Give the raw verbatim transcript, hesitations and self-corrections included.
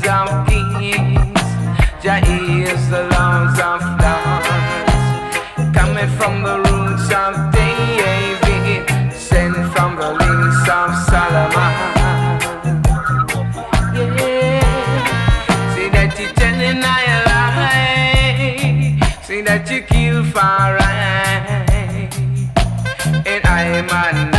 of kings. Jah is the Lord of lords, coming from the roots of David, sent from the links of Solomon. Yeah, see that you telling I lie, see that you kill for right, and I am a